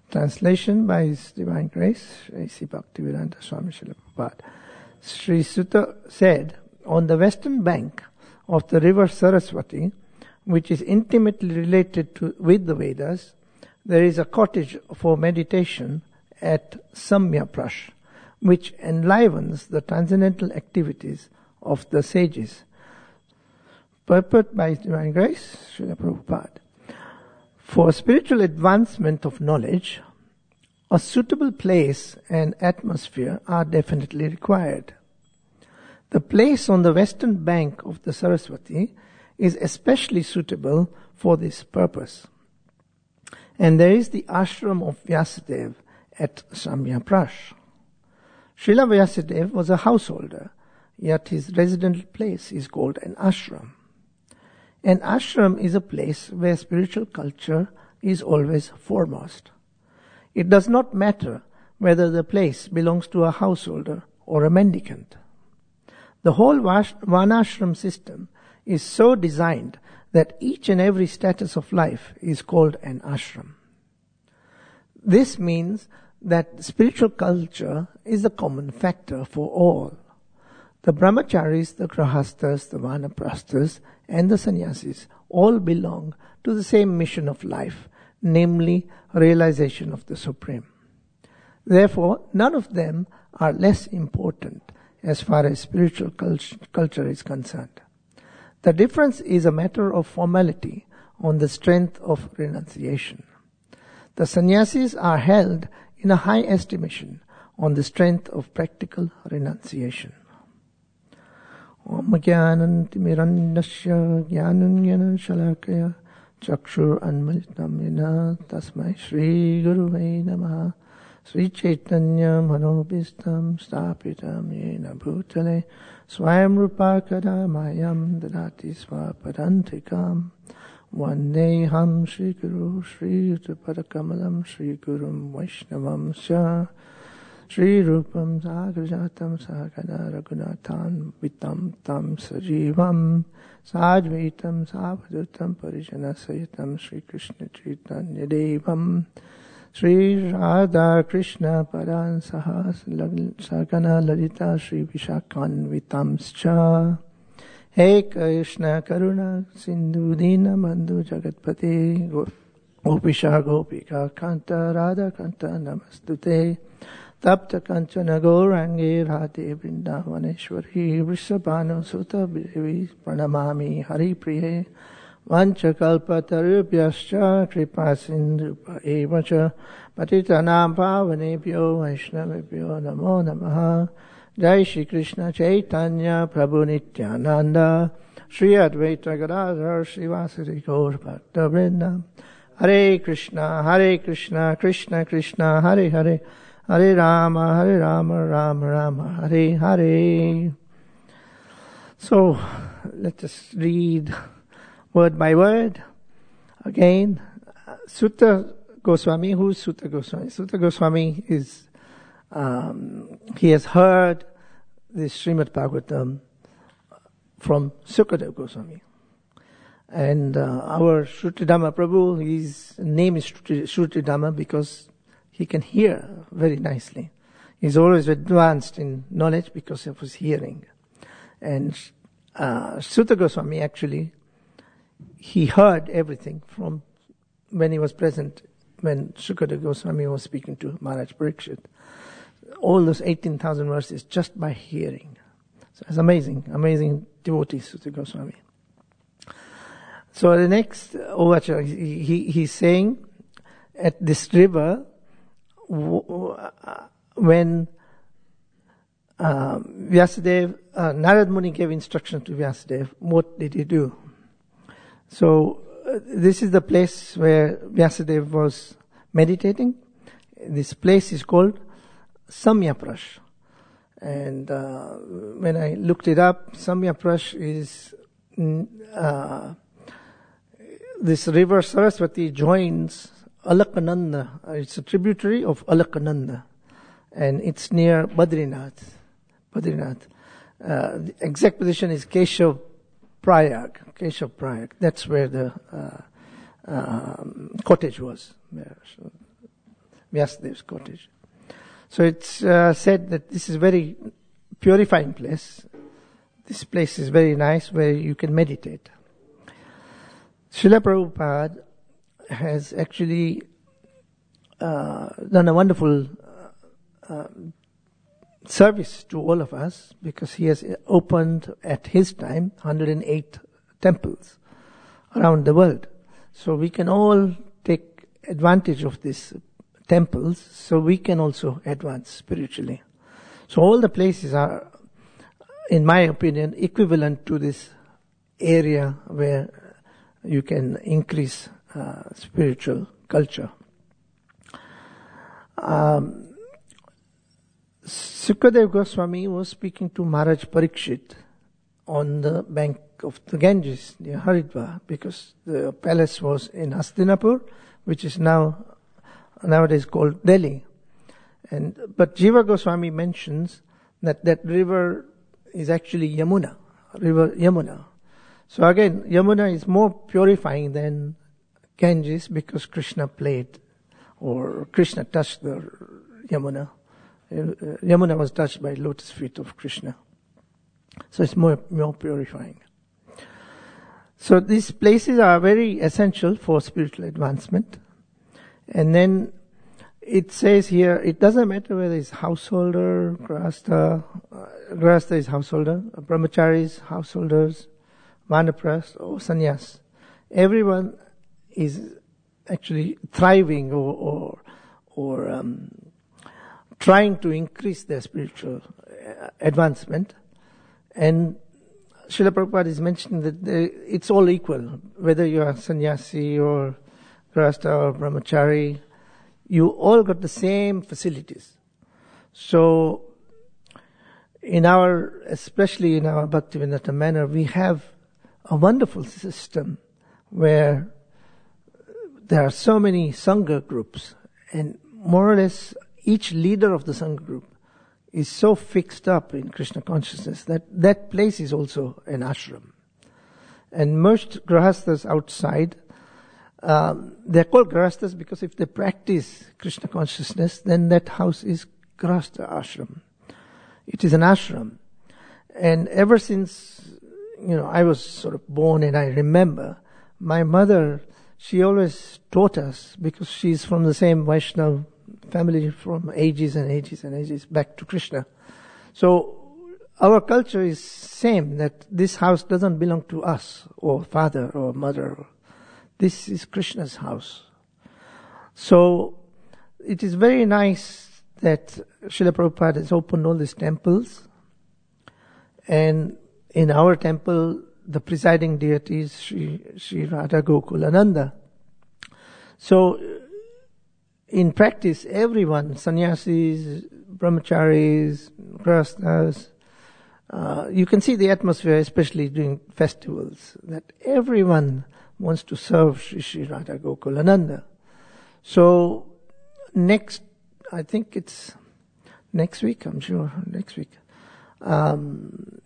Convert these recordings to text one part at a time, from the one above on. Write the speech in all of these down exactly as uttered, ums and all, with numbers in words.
Translation by His Divine Grace, A C Bhaktivedanta Swami Srila Prabhupada. Sri Sutta said, on the western bank of the river Saraswati, which is intimately related to, with the Vedas, there is a cottage for meditation at Samyaprash, which enlivens the transcendental activities of the sages. Purport by His Divine Grace, Srila Prabhupada. For spiritual advancement of knowledge, a suitable place and atmosphere are definitely required. The place on the western bank of the Saraswati is especially suitable for this purpose. And there is the ashram of Vyasadeva at Samyaprash. Srila Vyasadeva was a householder, yet his residential place is called an ashram. An ashram is a place where spiritual culture is always foremost. It does not matter whether the place belongs to a householder or a mendicant. The whole Varnashram system is so designed that each and every status of life is called an ashram. This means that spiritual culture is a common factor for all. The brahmacharis, the grahasthas, the vanaprasthas, and the sannyasis all belong to the same mission of life, namely realization of the Supreme. Therefore, none of them are less important as far as spiritual cult- culture is concerned. The difference is a matter of formality on the strength of renunciation. The sannyasis are held in a high estimation on the strength of practical renunciation. Om Jnanam Timirandasya Jnanam Shalakaya Chakshur Anmalitam Yena Tasmai Shri Guruvai Namaha Sri Chaitanya Manobhistam Stapitam Yena Bhutale Swayam Rupa Kadamayam Dadati Swapadantikam Vandeham Shri Guru Shri Yuttapadakamalam Shri Gurum Vaishnavam Sya Shri Rupam Sagrajatam Sagana Raghunathan Vitam Tam Sajivam Sajvitam Savadutam Parijana Sayitam Shri Krishna Chaitanya Devam Shri Radha Krishna Paran Sahas Sagana Lalita Shri Vishakan Vitamscha He Krishna Karuna Sindhu Dina Bandhu Jagatpate Gopisha Gopika Kanta Radha Kanta Namastute Tapta Kanchana Gaurangi Radhe Vrindavaneshwari Vrishabhanu Sutta Devi Pranamami Hari Priye Vanchakalpa Tarubhyascha Kripa Sindhupa Evacha Patitanam Pavanebhyo Vaishnavebhyo Namo Namaha Jai Shri Krishna Chaitanya Prabhu Nityananda Shri Advaita Gadadhar Srivasari Gaur Bhakta Vrinda Hare Krishna Hare Krishna Krishna Krishna Hare Hare Hare Rama, Hare Rama, Rama Rama, Hare Hare. So, let us read word by word. Again, Sutta Goswami. Who is Sutta Goswami? Sutta Goswami is, um, he has heard this Srimad Bhagavatam from Sukadeva Goswami. And uh, our Shrutidhamma Prabhu, his name is Shrutidhamma because he can hear very nicely. He's always advanced in knowledge because of his hearing. And uh, Sutta Goswami actually, he heard everything from when he was present, when Sukadeva Goswami was speaking to Maharaj Parikshit. All those eighteen thousand verses just by hearing. So it's amazing, amazing devotee, Sutta Goswami. So the next overture, he, he, he's saying, at this river, when uh, Vyasadeva, uh, Narad Muni gave instruction to Vyasadeva, what did he do? So uh, this is the place where Vyasadeva was meditating. This place is called Samyaprash. And uh, when I looked it up, Samyaprash is uh, this river Saraswati joins Alakananda. It's a tributary of Alakananda, and it's near Badrinath. Badrinath. Uh, the exact position is Keshav Prayag. Keshav Prayag. That's where the uh, um, cottage was. Vyasadev's cottage. So it's uh, said that this is a very purifying place. This place is very nice where you can meditate. Srila Prabhupada has actually uh, done a wonderful uh, uh, service to all of us, because he has opened at his time one hundred eight temples around the world. So we can all take advantage of these temples, so we can also advance spiritually. So all the places are, in my opinion, equivalent to this area where you can increase uh, spiritual culture. Um, Sukadev Goswami was speaking to Maharaj Parikshit on the bank of the Ganges near Haridwar, because the palace was in Hastinapur, which is now nowadays called Delhi. And but Jiva Goswami mentions that that river is actually Yamuna, river Yamuna. So again, Yamuna is more purifying than Ganges, because Krishna played, or Krishna touched the Yamuna. Yamuna was touched by lotus feet of Krishna. So it's more, more purifying. So these places are very essential for spiritual advancement. And then it says here, it doesn't matter whether it's householder, grahastha, uh, grahastha is householder, brahmacharis, householders, vanaprastha or sannyas. Everyone is actually thriving or, or, or um, trying to increase their spiritual advancement. And Srila Prabhupada is mentioning that they, it's all equal, whether you are sannyasi or grahastha or brahmachari, you all got the same facilities. So in our, especially in our Bhaktivedanta manner, we have a wonderful system where there are so many Sangha groups, and more or less each leader of the Sangha group is so fixed up in Krishna consciousness that that place is also an ashram. And most grahasthas outside, um, they're called grahasthas because if they practice Krishna consciousness, then that house is grahastha ashram. It is an ashram. And ever since, you know, I was sort of born, and I remember my mother, she always taught us, because she's from the same Vaishnava family from ages and ages and ages back to Krishna. So our culture is same, that this house doesn't belong to us or father or mother. This is Krishna's house. So it is very nice that Srila Prabhupada has opened all these temples, and in our temple the presiding deity is Sri, Sri Radha Gokulananda. So in practice, everyone, sannyasis, brahmacharis, grahasthas, uh, you can see the atmosphere, especially during festivals, that everyone wants to serve Sri Sri Radha Gokulananda. So next, I think it's next week, I'm sure, next week, um,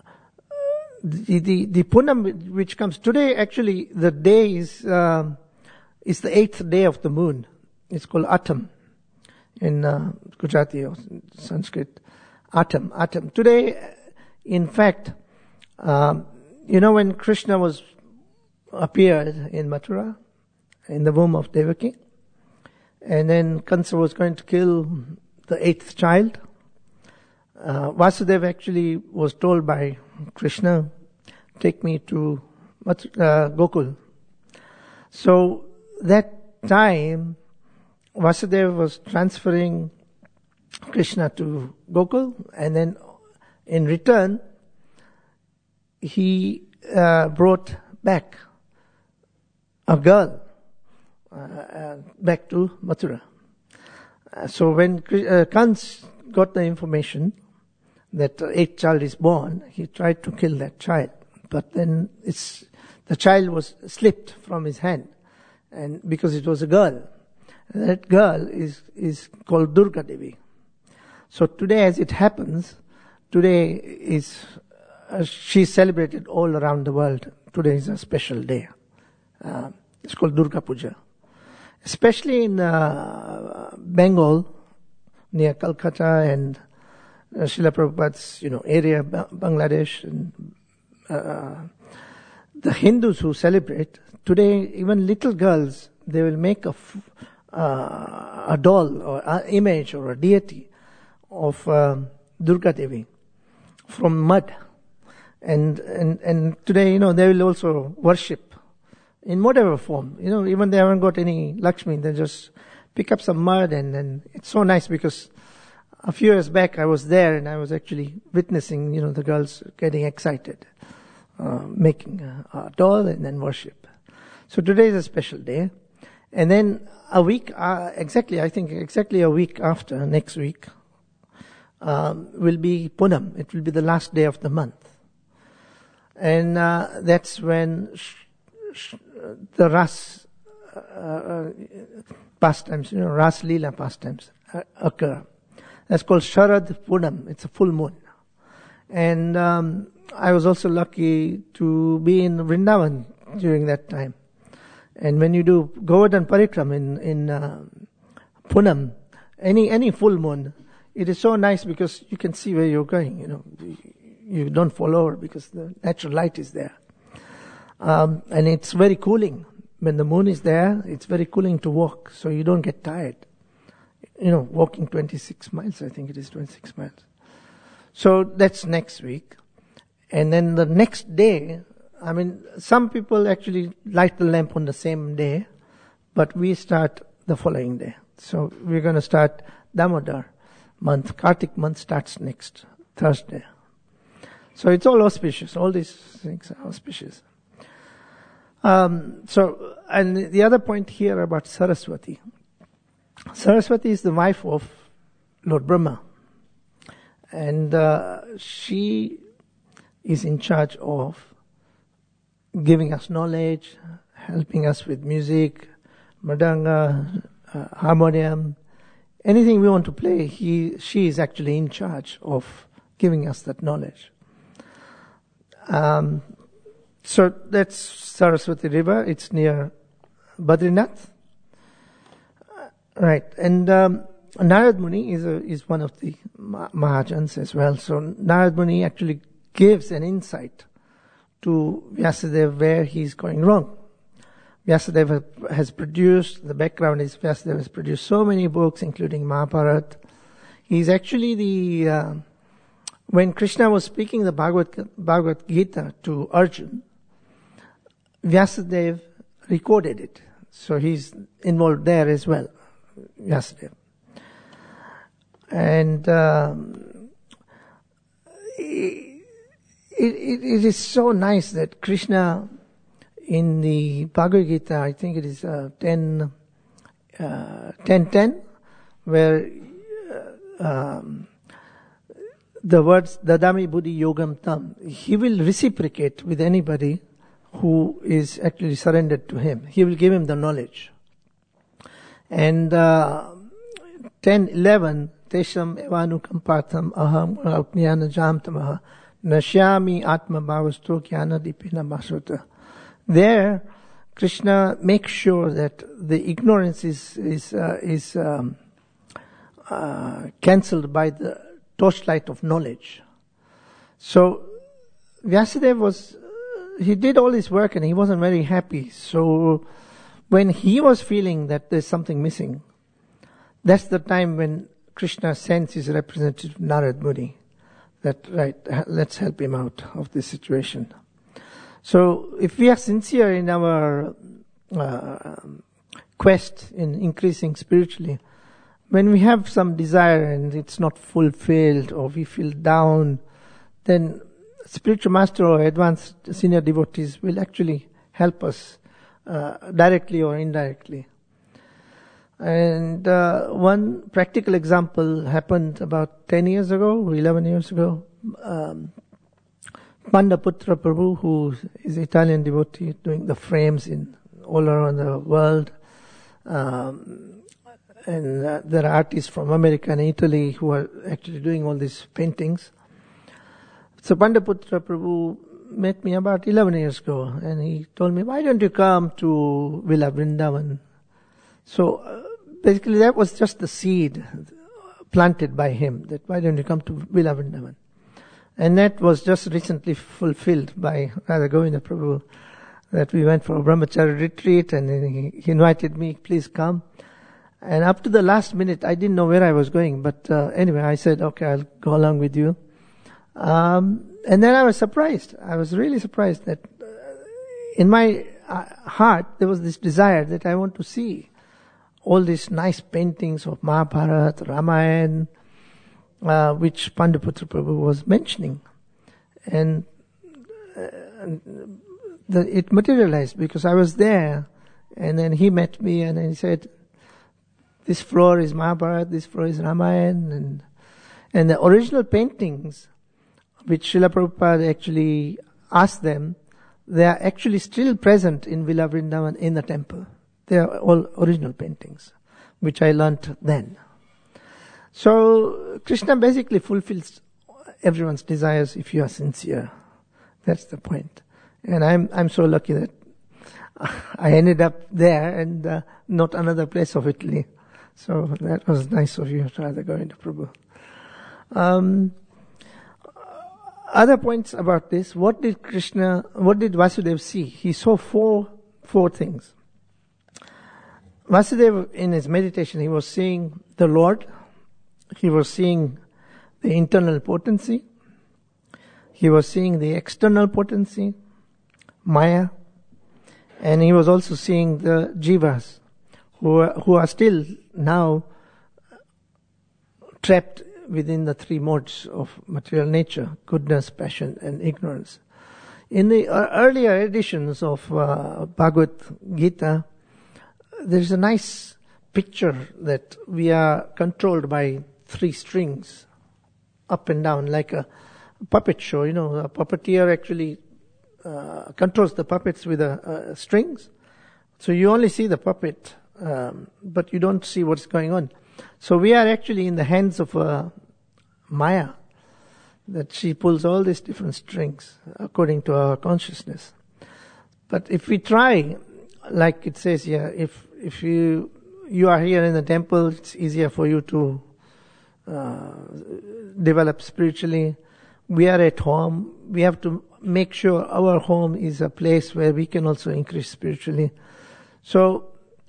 the, the, the Punam which comes today, actually the day is, um, is the eighth day of the moon. It's called Atam in uh, Gujarati or Sanskrit. Atam, Atam. Today, in fact, um, you know when Krishna was appeared in Mathura, in the womb of Devaki, and then Kansa was going to kill the eighth child, uh, Vasudeva actually was told by Krishna, take me to Mathura, uh, Gokul. So that time, Vasudeva was transferring Krishna to Gokul, and then in return, he uh, brought back a girl uh, uh, back to Mathura. Uh, so when uh, Kans got the information that the eighth child is born, he tried to kill that child, but then it's the child was slipped from his hand, and because it was a girl. That girl is, is called Durga Devi. So today, as it happens, today is, uh, she's celebrated all around the world. Today is a special day. Uh, it's called Durga Puja. Especially in uh, Bengal, near Calcutta and uh, Srila Prabhupada's, you know, area, Bangladesh, and uh, the Hindus who celebrate, today even little girls, they will make a, f- uh, a doll or an image or a deity of um, Durga Devi from mud. And, and, and today, you know, they will also worship in whatever form. You know, even they haven't got any Lakshmi, they just pick up some mud, and, and it's so nice because a few years back I was there and I was actually witnessing, you know, the girls getting excited, uh, making a, a doll and then worship. So today is a special day. And then a week, uh, exactly, I think exactly a week after, next week, um, will be Punam. It will be the last day of the month. And uh, that's when sh- sh- the Ras uh, uh, pastimes, you know, Ras Leela pastimes uh, occur. That's called Sharad Punam. It's a full moon. And um, I was also lucky to be in Vrindavan during that time. And when you do Govardhan Parikram in, in uh, Punam, any, any full moon, it is so nice because you can see where you're going, you know. You don't fall over because the natural light is there. Um, and it's very cooling. When the moon is there, it's very cooling to walk, so you don't get tired. You know, walking twenty-six miles, I think it is twenty-six miles. So that's next week. And then the next day, I mean, some people actually light the lamp on the same day, but we start the following day. So we're going to start Damodar month. Kartik month starts next Thursday. So it's all auspicious. All these things are auspicious. Um, so, and the other point here about Saraswati. Saraswati is the wife of Lord Brahma. And uh, she is in charge of giving us knowledge, helping us with music, mridanga, uh, harmonium, anything we want to play. He, she is actually in charge of giving us that knowledge. Um, so that's Saraswati River. It's near Badrinath, uh, right? And um, Narad Muni is a, is one of the Mahajans as well. So Narad Muni actually gives an insight to Vyasadeva where he's going wrong. Vyasadeva has produced, the background is Vyasadeva has produced so many books, including Mahabharata. He's actually the uh, when Krishna was speaking the Bhagavad, Bhagavad Gita to Arjun, Vyasadeva recorded it. So he's involved there as well, Vyasadeva. And um, it, it, it is so nice that Krishna, in the Bhagavad Gita, I think it is uh, ten, uh, ten ten, where uh, um, the words Dadami Buddhi Yogam Tam, he will reciprocate with anybody who is actually surrendered to him. He will give him the knowledge. And uh, ten eleven, Tesham Evanukam Partham Aham Rautnyana Jamtamaha Nashyami Atma Bhavasto Kyana Dipina Masota. There, Krishna makes sure that the ignorance is is uh, is um, uh, cancelled by the torchlight of knowledge. So Vyasadeva was, uh, he did all his work and he wasn't very happy. So when he was feeling that there's something missing, that's the time when Krishna sends his representative Narad Muni, that right, let's help him out of this situation. So if we are sincere in our uh, quest in increasing spiritually, when we have some desire and it's not fulfilled or we feel down, then spiritual master or advanced senior devotees will actually help us uh, directly or indirectly. And uh, one practical example happened about ten years ago, or eleven years ago. Um, Pandaputra Prabhu, who is an Italian devotee doing the frames in all around the world, um, and uh, there are artists from America and Italy who are actually doing all these paintings. So Pandaputra Prabhu met me about eleven years ago, and he told me, why don't you come to Villa Vrindavan? So uh, basically that was just the seed planted by him, that why don't you come to Villa Vrindavan? And that was just recently fulfilled by Radha Govinda Prabhu, that we went for a brahmacharya retreat, and then he, he invited me, please come. And up to the last minute, I didn't know where I was going, but uh, anyway, I said, okay, I'll go along with you. Um, and then I was surprised. I was really surprised that uh, in my uh, heart, there was this desire that I want to see all these nice paintings of Mahabharata, Ramayana, uh, which Pandaputra Prabhu was mentioning. And, uh, and the, it materialized because I was there, and then he met me, and then he said, this floor is Mahabharata, this floor is Ramayana, and and the original paintings, which Srila Prabhupada actually asked them, they are actually still present in Villa Vrindavan in the temple. They are all original paintings, which I learnt then. So Krishna basically fulfills everyone's desires if you are sincere. That's the point. And I'm I'm so lucky that I ended up there and uh, not another place of Italy. So that was nice of you, Radha Govinda Prabhu. Um, other points about this. What did Krishna, what did Vasudeva see? He saw four, four things. Vasudeva, in his meditation, he was seeing the Lord. He was seeing the internal potency. He was seeing the external potency, Maya. And he was also seeing the jivas, who are, who are still now trapped within the three modes of material nature, goodness, passion, and ignorance. In the uh, earlier editions of uh, Bhagavad Gita, there is a nice picture that we are controlled by three strings, up and down, like a puppet show. You know, a puppeteer actually uh, controls the puppets with a, uh, strings. So you only see the puppet, Um, but you don't see what's going on. So we are actually in the hands of uh, Maya, that she pulls all these different strings according to our consciousness. But if we try, like it says here, if if you you are here in the temple, it's easier for you to uh, develop spiritually. We are at home. We have to make sure our home is a place where we can also increase spiritually. So,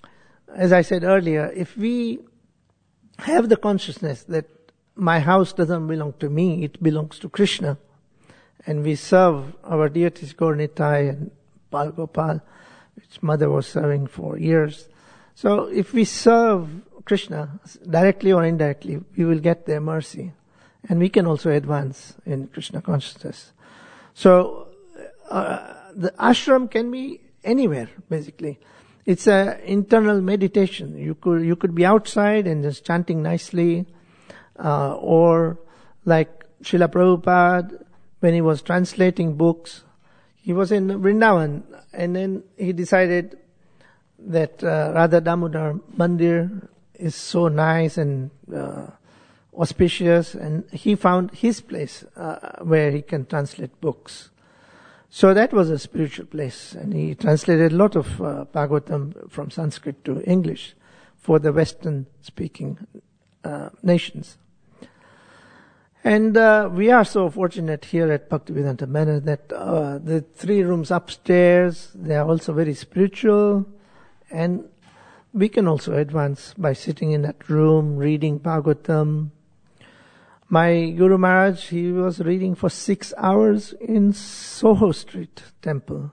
as I said earlier, if we have the consciousness that my house doesn't belong to me, it belongs to Krishna, and we serve our deities Gaura-Nitai and Bal Gopal, which mother was serving for years. So if we serve Krishna, directly or indirectly, we will get their mercy, and we can also advance in Krishna consciousness. So uh, the ashram can be anywhere, basically. It's an internal meditation. You could you could be outside and just chanting nicely, uh, or like Srila Prabhupada, when he was translating books, he was in Vrindavan, and then he decided that uh, Radha Damodar Mandir is so nice and uh, auspicious, and he found his place uh, where he can translate books. So that was a spiritual place, and he translated a lot of uh, Bhagavatam from Sanskrit to English for the Western-speaking uh, nations. And uh, we are so fortunate here at Bhaktivedanta Manor that uh, the three rooms upstairs, they are also very spiritual, and we can also advance by sitting in that room, reading Bhagavatam. My Guru Maharaj, he was reading for six hours in Soho Street Temple.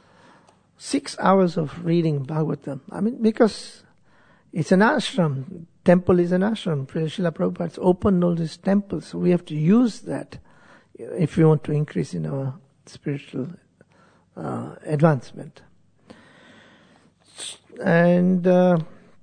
Six hours of reading Bhagavatam. I mean, because it's an ashram. Temple is an ashram. Srila Prabhupada's opened all these temples. So we have to use that if we want to increase in our spiritual uh, advancement. And uh,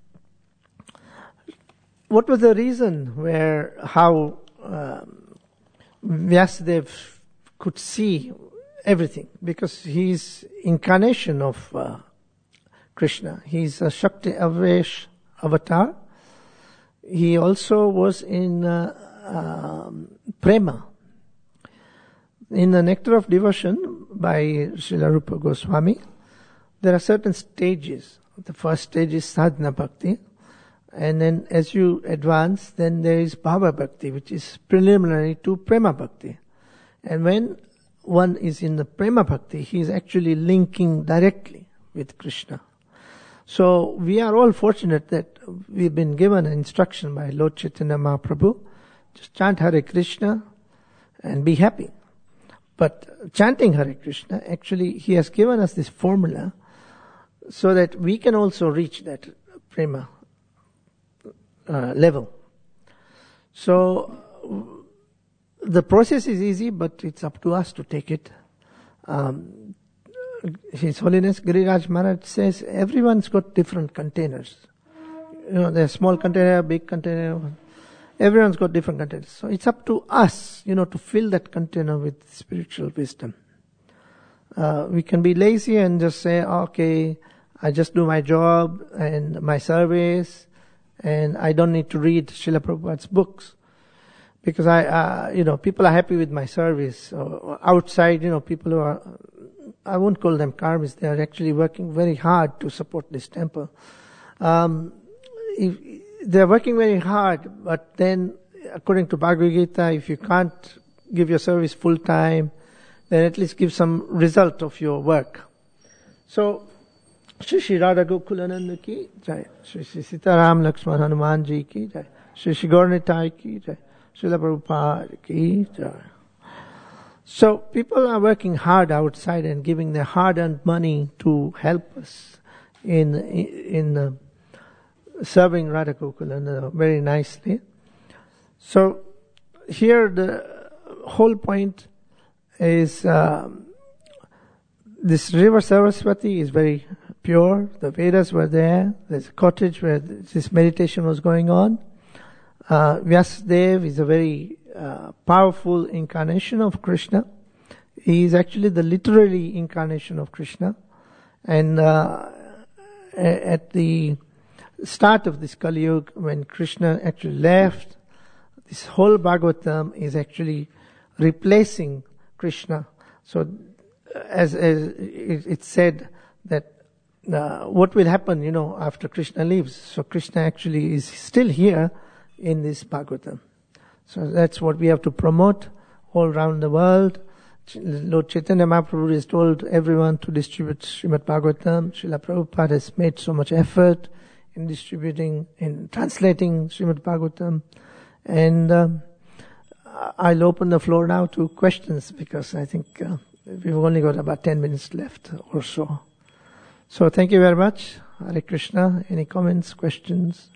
what was the reason where, how Um, Vyasadeva could see everything? Because he's incarnation of uh, Krishna. He's a Shakti Avesh avatar. He also was in uh, um, Prema. In the Nectar of Devotion by Srila Rupa Goswami, there are certain stages. The first stage is Sadhana Bhakti. And then as you advance, then there is Bhava Bhakti, which is preliminary to Prema Bhakti. And when one is in the Prema Bhakti, he is actually linking directly with Krishna. So we are all fortunate that we've been given an instruction by Lord Chaitanya Mahaprabhu. Just chant Hare Krishna and be happy. But chanting Hare Krishna, actually he has given us this formula so that we can also reach that Prema uh, level. So the process is easy, but it's up to us to take it. Um, His Holiness Giriraj Maharaj says everyone's got different containers. You know, there's small container, big container. Everyone's got different containers. So it's up to us, you know, to fill that container with spiritual wisdom. Uh, we can be lazy and just say, okay, I just do my job and my service, and I don't need to read Srila Prabhupada's books. Because I, uh, you know, people are happy with my service. Or outside, you know, people who are, I won't call them karmis, they are actually working very hard to support this temple. Um, if, they're working very hard, but then, according to Bhagavad Gita, if you can't give your service full time, then at least give some result of your work. So, Shri Shri Radha Gokulananda ki jai, Shri Shri Sitaram Lakshman Hanuman ji ki jai, Shri Shri Gauranitai ki jai, Srila Prabhupada ki jai. So people are working hard outside and giving their hard-earned money to help us in in uh, serving Radha Gokulananda very nicely. So here the whole point is um, this river Saraswati is very pure. The Vedas were there. There's a cottage where this meditation was going on. Uh, Vyasadeva is a very uh, powerful incarnation of Krishna. He is actually the literary incarnation of Krishna. And uh, at the start of this Kali Yuga, when Krishna actually left, this whole Bhagavatam is actually replacing Krishna. So as, as it's said that uh, what will happen, you know, after Krishna leaves. So Krishna actually is still here in this Bhagavatam. So that's what we have to promote all around the world. Lord Chaitanya Mahaprabhu has told everyone to distribute Srimad Bhagavatam. Srila Prabhupada has made so much effort in distributing, in translating Srimad Bhagavatam. And um, I'll open the floor now to questions, because I think uh, we've only got about ten minutes left or so. So thank you very much. Hare Krishna. Any comments, questions?